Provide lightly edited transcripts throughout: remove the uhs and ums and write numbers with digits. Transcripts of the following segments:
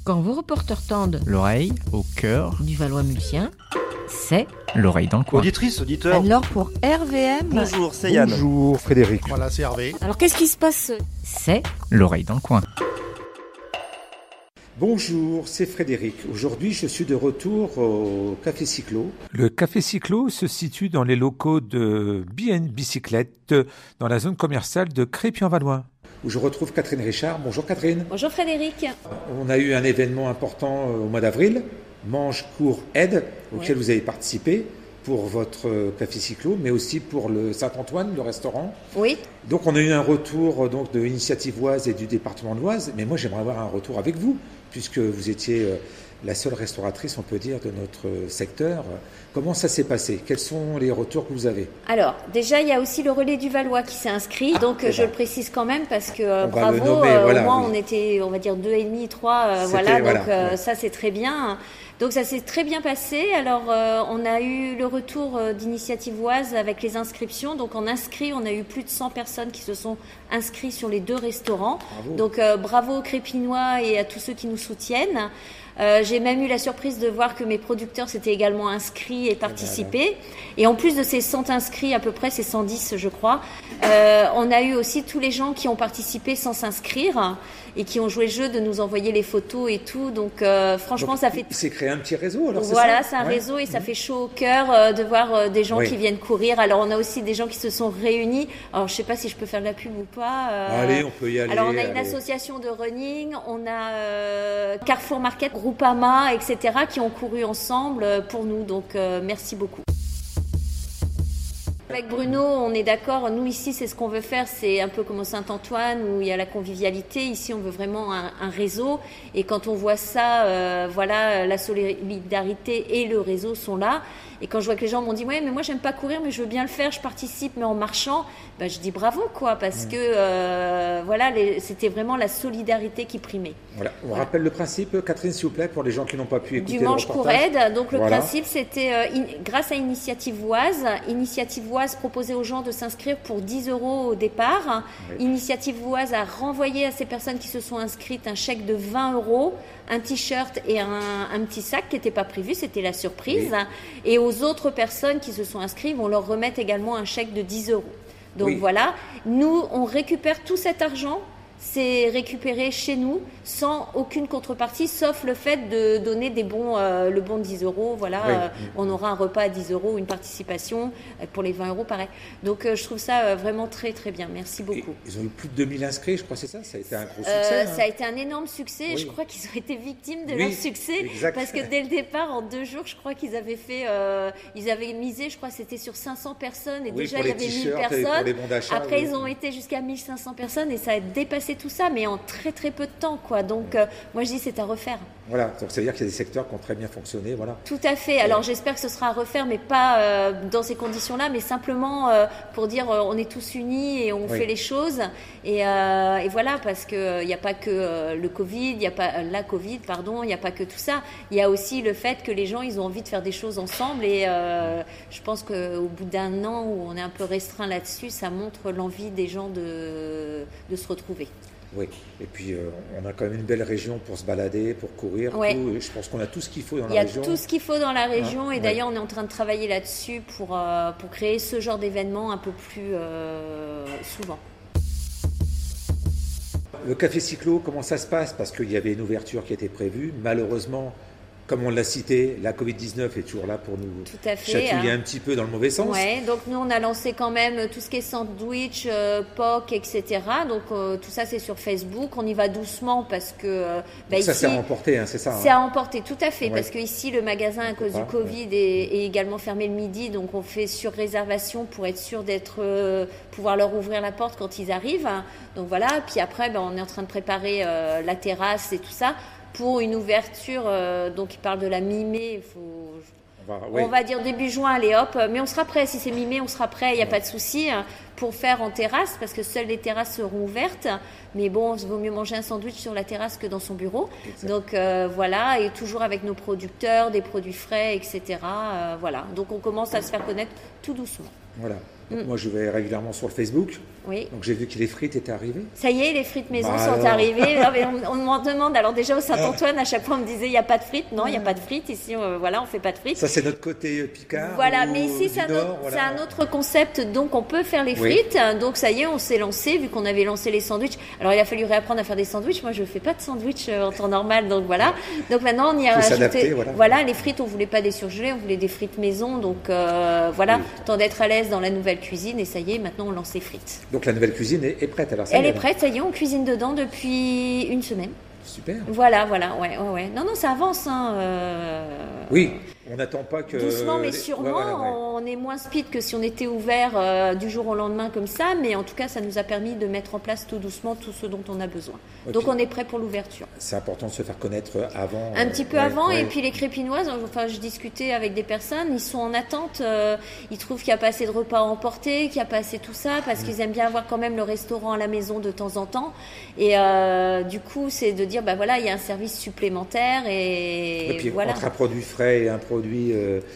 Quand vos reporters tendent l'oreille au cœur du Valois-Mulsien, c'est l'oreille dans le coin. Auditrice, auditeur. alors pour RVM. Bonjour, c'est Yann. Bonjour Frédéric. Voilà, c'est Hervé. Alors qu'est-ce qui se passe? C'est L'oreille dans le coin. Bonjour, c'est Frédéric. Aujourd'hui, je suis de retour au Café Cyclo. Le Café Cyclo se situe dans les locaux de BN Bicyclette, dans la zone commerciale de Crépy-en-Valois. Où je retrouve Catherine Richard. Bonjour Catherine. Bonjour Frédéric. On a eu un événement important au mois d'avril, Mange, Cours, Aide, auquel vous avez participé pour votre Café Cyclo, mais aussi pour le Saint-Antoine, le restaurant. Oui. Donc on a eu un retour de l'Initiative Oise et du département de l'Oise, mais moi j'aimerais avoir un retour avec vous, puisque vous étiez la seule restauratrice, on peut dire, de notre secteur. Comment ça s'est passé? Quels sont les retours que vous avez? Alors, déjà, il y a aussi le relais du Valois qui s'est inscrit. Donc, je le précise quand même parce que bravo, au moins on était, on va dire, 2,5, 3, donc ça c'est très bien. Donc ça s'est très bien passé. Alors on a eu le retour d'Initiative Oise avec les inscriptions. Donc on a eu plus de 100 personnes qui se sont inscrites sur les 2 restaurants. Bravo. Donc bravo aux Crépinois et à tous ceux qui nous soutiennent. J'ai même eu la surprise de voir que mes producteurs s'étaient également inscrits et participé. Et en plus de ces 100 inscrits, à peu près, c'est 110 je crois, on a eu aussi tous les gens qui ont participé sans s'inscrire et qui ont joué le jeu de nous envoyer les photos et tout. Donc franchement, ça fait... Il s'est créé un petit réseau alors, voilà, c'est un réseau et ça fait chaud au cœur de voir des gens qui viennent courir. Alors on a aussi des gens qui se sont réunis. Alors je sais pas si je peux faire de la pub ou pas. Allez, on peut y aller. Alors on a une association de running, on a Carrefour Market, Groupama, etc. qui ont couru ensemble pour nous. Donc merci beaucoup. Avec Bruno, on est d'accord. Nous, ici, c'est ce qu'on veut faire. C'est un peu comme au Saint-Antoine où il y a la convivialité. Ici, on veut vraiment un réseau. Et quand on voit ça, la solidarité et le réseau sont là. Et quand je vois que les gens m'ont dit « Ouais, mais moi, j'aime pas courir, mais je veux bien le faire. Je participe, mais en marchant. » Je dis bravo, quoi. Parce que, c'était vraiment la solidarité qui primait. Voilà. On rappelle le principe, Catherine, s'il vous plaît, pour les gens qui n'ont pas pu écouter du Mange Cours Aide. Donc, le principe, c'était grâce à Initiative Oise. Initiative Oise proposait aux gens de s'inscrire pour 10 € au départ. Oui. Initiative Oise a renvoyé à ces personnes qui se sont inscrites un chèque de 20 €, un t-shirt et un petit sac qui n'était pas prévu, c'était la surprise. Oui. Et aux autres personnes qui se sont inscrites, on leur remet également un chèque de 10 €. Donc voilà, nous, on récupère tout cet argent. C'est récupéré chez nous sans aucune contrepartie, sauf le fait de donner des bons, le bon de 10 €. Voilà, on aura un repas à 10 €, une participation pour les 20 € pareil. Donc je trouve ça vraiment très très bien. Merci beaucoup. Et ils ont eu plus de 2000 inscrits, je crois, c'est ça? Ça a été un gros succès. Ça a été un énorme succès. Et je crois qu'ils ont été victimes de leur succès. Exact. Parce que dès le départ, en 2 jours, je crois qu'ils avaient fait, ils avaient misé, je crois, c'était sur 500 personnes. Et déjà, il y avait 1000 personnes. Après, ils ont été jusqu'à 1500 personnes et ça a dépassé tout ça, mais en très très peu de temps, quoi. Donc moi je dis c'est à refaire. Voilà, donc ça veut dire qu'il y a des secteurs qui ont très bien fonctionné, voilà. Tout à fait. Alors j'espère que ce sera à refaire, mais pas dans ces conditions-là, mais simplement pour dire on est tous unis et on fait les choses. Et voilà, parce que il n'y a pas que le Covid, il n'y a pas la Covid, pardon, il n'y a pas que tout ça. Il y a aussi le fait que les gens ils ont envie de faire des choses ensemble et je pense qu'au bout d'1 an où on est un peu restreint là-dessus, ça montre l'envie des gens de se retrouver. Oui, et puis on a quand même une belle région pour se balader, pour courir. Ouais. Tout, je pense qu'on a tout ce qu'il faut dans la région. Il y a tout ce qu'il faut dans la région et d'ailleurs on est en train de travailler là-dessus pour créer ce genre d'événement un peu plus souvent. Le Café Cyclo, comment ça se passe? Parce qu'il y avait une ouverture qui était prévue. Malheureusement, comme on l'a cité, la Covid-19 est toujours là pour nous chatouiller un petit peu dans le mauvais sens. Ouais, donc nous on a lancé quand même tout ce qui est sandwich, POC, etc. Donc tout ça c'est sur Facebook. On y va doucement parce que ici, ça s'est remporté, c'est ça? C'est à emporter, tout à fait, parce que ici le magasin à cause du Covid est également fermé le midi, donc on fait sur réservation pour être sûr pouvoir leur ouvrir la porte quand ils arrivent. Donc voilà, puis après on est en train de préparer la terrasse et tout ça. Pour une ouverture, donc il parle de la mi-mai, on va dire début juin, allez hop, mais on sera prêt, si c'est mi-mai, on sera prêt, il n'y a pas de souci, pour faire en terrasse, parce que seules les terrasses seront ouvertes, mais bon, il vaut mieux manger un sandwich sur la terrasse que dans son bureau, donc voilà, et toujours avec nos producteurs, des produits frais, etc., voilà, donc on commence à se faire connaître tout doucement. Voilà. Donc moi, je vais régulièrement sur le Facebook. Oui. Donc j'ai vu que les frites étaient arrivées. Ça y est, les frites maison sont arrivées. Non, mais on m'en demande. Alors déjà au Saint-Antoine, à chaque fois on me disait il n'y a pas de frites. Non, il n'y a pas de frites. Ici, on fait pas de frites. Ça c'est notre côté Picard. Voilà, mais ici c'est un autre concept. Donc on peut faire les frites. Donc ça y est, on s'est lancé vu qu'on avait lancé les sandwichs. Alors il a fallu réapprendre à faire des sandwichs. Moi je fais pas de sandwich en temps normal. Donc voilà. Donc maintenant on y a rajouté. Voilà, les frites on voulait pas des surgelées, on voulait des frites maison. Donc voilà, tant d'être à l'aise dans la nouvelle cuisine et ça y est, maintenant on lance les frites. Donc la nouvelle cuisine est prête alors. Elle est prête, ça y est, on cuisine dedans depuis une semaine. Super. Voilà, ouais. Non, ça avance. Oui, on n'attend pas que... Doucement mais sûrement, on est moins speed que si on était ouvert du jour au lendemain comme ça, mais en tout cas, ça nous a permis de mettre en place tout doucement tout ce dont on a besoin. Okay. Donc on est prêt pour l'ouverture. C'est important de se faire connaître avant. Un petit peu avant, et puis les crépinoises, enfin je discutais avec des personnes, ils sont en attente, ils trouvent qu'il n'y a pas assez de repas à emporter, qu'il n'y a pas assez tout ça, parce qu'ils aiment bien avoir quand même le restaurant à la maison de temps en temps, et du coup c'est de dire, il y a un service supplémentaire, et puis voilà. Entre un produit frais et un produit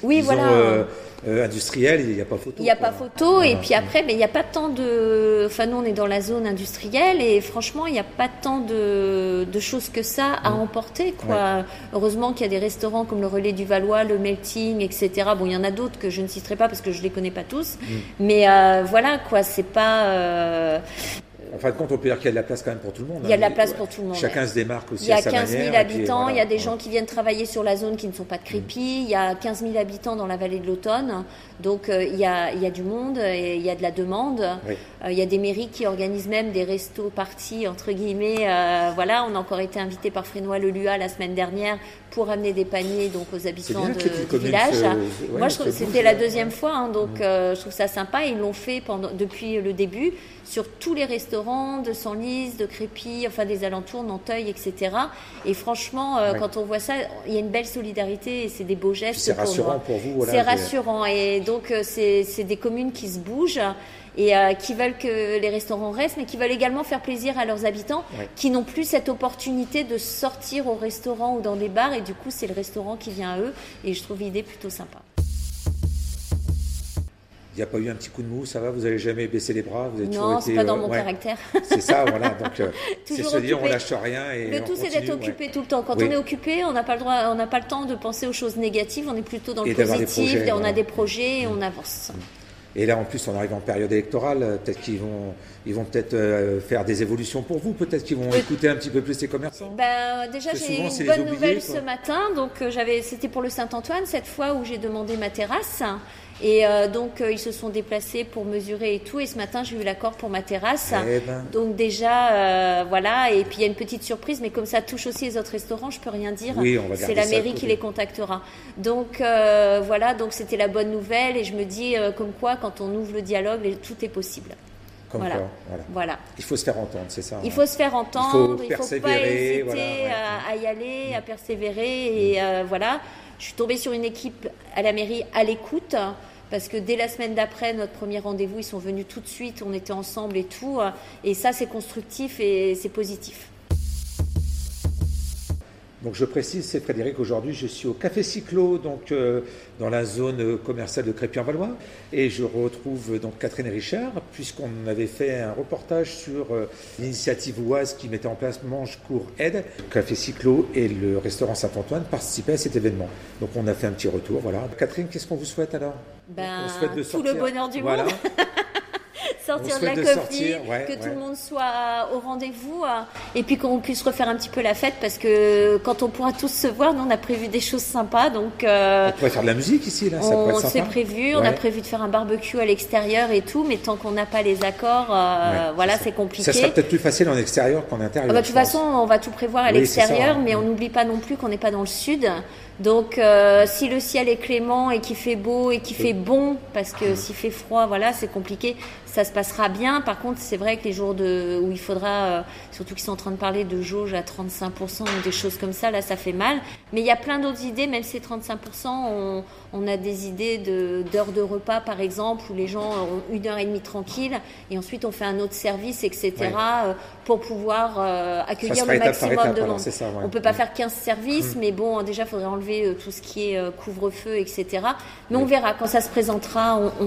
industriel, il n'y a pas photo. Il n'y a pas photo, et puis après, il n'y a pas tant de... Enfin, nous, on est dans la zone industrielle, et franchement, il n'y a pas tant de choses que ça à emporter, quoi. Ouais. Heureusement qu'il y a des restaurants comme le Relais du Valois, le Melting, etc. Bon, il y en a d'autres que je ne citerai pas parce que je ne les connais pas tous, mais voilà, quoi, c'est pas... En fin de compte, on peut dire qu'il y a de la place quand même pour tout le monde. Il y a de la place pour tout le monde. Chacun se démarque aussi à sa manière. Il y a 15 000 habitants, il y a des gens qui viennent travailler sur la zone qui ne sont pas de Crépy. Il y a 15 000 habitants dans la vallée de l'Automne. Donc, il y a du monde et il y a de la demande. Oui. Il y a des mairies qui organisent même des restos parties, entre guillemets. Voilà, on a encore été invité par Frénois-le-Lua la semaine dernière pour amener des paniers donc, aux habitants du village. Moi, je trouve que c'était la deuxième fois. Donc, je trouve ça sympa. Ils l'ont fait depuis le début sur tous les restaurants de Senlis, de Crépy, enfin des alentours, Nanteuil, etc. Et franchement, quand on voit ça, il y a une belle solidarité et c'est des beaux gestes. C'est rassurant pour vous. Voilà, c'est rassurant. Et donc, c'est des communes qui se bougent et qui veulent que les restaurants restent, mais qui veulent également faire plaisir à leurs habitants qui n'ont plus cette opportunité de sortir au restaurant ou dans des bars. Et du coup, c'est le restaurant qui vient à eux. Et je trouve l'idée plutôt sympa. Il n'y a pas eu un petit coup de mou, ça va, vous n'allez jamais baisser les bras, vous avez non, c'est pas dans mon caractère. C'est ça, voilà. Donc c'est se dire on lâche rien et le tout c'est d'être occupé tout le temps. Quand on est occupé, on n'a pas le temps de penser aux choses négatives. On est plutôt dans le positif. On a des projets et on avance. Et là, en plus, on arrive en période électorale. Peut-être qu'ils vont peut-être faire des évolutions pour vous. Peut-être qu'ils vont écouter un petit peu plus les commerçants. Déjà, j'ai une bonne nouvelle ce matin. Donc, c'était pour le Saint-Antoine, cette fois où j'ai demandé ma terrasse. Et donc, ils se sont déplacés pour mesurer et tout. Et ce matin, j'ai eu l'accord pour ma terrasse. Donc déjà, voilà. Et puis, il y a une petite surprise. Mais comme ça touche aussi les autres restaurants, je peux rien dire. Oui, on va c'est la mairie qui les contactera. Donc, voilà. Donc, c'était la bonne nouvelle. Et je me dis, comme quoi, quand on ouvre le dialogue, tout est possible. Voilà. Il faut se faire entendre, c'est ça. Il faut se faire entendre. Il faut pas hésiter à y aller, à persévérer. Et voilà. Je suis tombée sur une équipe à la mairie à l'écoute parce que dès la semaine d'après, notre premier rendez-vous, ils sont venus tout de suite, on était ensemble et tout. Et ça, c'est constructif et c'est positif. Donc je précise, c'est Frédéric, aujourd'hui je suis au Café Cyclo, donc dans la zone commerciale de Crépy-en-Valois, et je retrouve donc Catherine Richard, puisqu'on avait fait un reportage sur l'initiative oise qui mettait en place Mange, Cours, Aide. Café Cyclo et le restaurant Saint-Antoine participaient à cet événement. Donc on a fait un petit retour, voilà. Catherine, qu'est-ce qu'on vous souhaite alors? On souhaite de sortir. Tout le bonheur du monde. Sortir de la copie, tout le monde soit au rendez-vous et puis qu'on puisse refaire un petit peu la fête parce que quand on pourra tous se voir, nous on a prévu des choses sympas. Donc, on pourrait faire de la musique ici, là, ça pourrait être sympa. C'est prévu, on a prévu de faire un barbecue à l'extérieur et tout, mais tant qu'on n'a pas les accords, voilà, c'est compliqué. Ça sera peut-être plus facile en extérieur qu'en intérieur. De toute façon, on va tout prévoir à l'extérieur, mais on n'oublie pas non plus qu'on n'est pas dans le sud. Donc, si le ciel est clément et qu'il fait beau et qu'il fait bon, parce que s'il fait froid, voilà, c'est compliqué, ça se passera bien. Par contre, c'est vrai que les jours où il faudra, surtout qu'ils sont en train de parler de jauge à 35% ou des choses comme ça, là, ça fait mal. Mais il y a plein d'autres idées, même si c'est 35%, on a des idées d'heures de repas, par exemple, où les gens ont 1h30 tranquille, et ensuite on fait un autre service, etc., pour pouvoir accueillir le maximum de monde. On peut pas faire 15 services, mais bon, déjà, il faudrait enlever tout ce qui est couvre-feu, etc. Mais on verra, quand ça se présentera, on verra.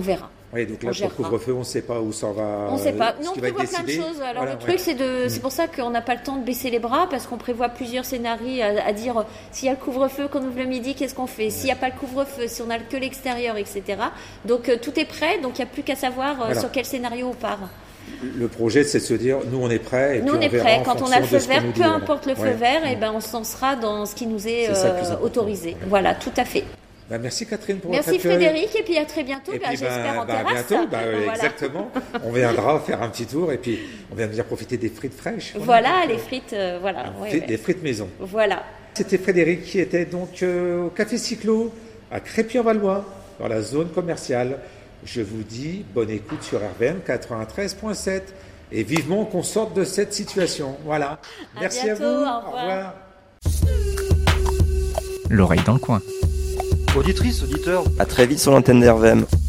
Oui, donc là, pour le couvre-feu, on ne sait pas où ça va. On ne sait pas. Non, on prévoit plein de choses. Alors, le truc, c'est pour ça qu'on n'a pas le temps de baisser les bras, parce qu'on prévoit plusieurs scénarios à dire s'il y a le couvre-feu, qu'on ouvre le midi, qu'est-ce qu'on fait ? S'il n'y a pas le couvre-feu, si on n'a que l'extérieur, etc. Donc, tout est prêt, donc il n'y a plus qu'à savoir sur quel scénario on part. Le projet, c'est de se dire, nous, on est prêts. Nous, on est prêts. Quand on a le feu vert, peu importe le feu vert, on se lancera dans ce qui nous est autorisé. Voilà, tout à fait. Merci Catherine pour votre accueil. Merci Frédéric, et puis à très bientôt, j'espère en terrasse. Bientôt, voilà. Exactement. On viendra faire un petit tour et puis on viendra profiter des frites fraîches. Voilà, les frites, des frites maison. Voilà. C'était Frédéric qui était donc au Café Cyclo à Crépy-en-Valois, dans la zone commerciale. Je vous dis bonne écoute sur RVM 93.7 et vivement qu'on sorte de cette situation. Voilà. Merci bientôt, à vous. Au revoir. L'oreille dans le coin. Auditrice, auditeur, à très vite sur l'antenne d'RVM.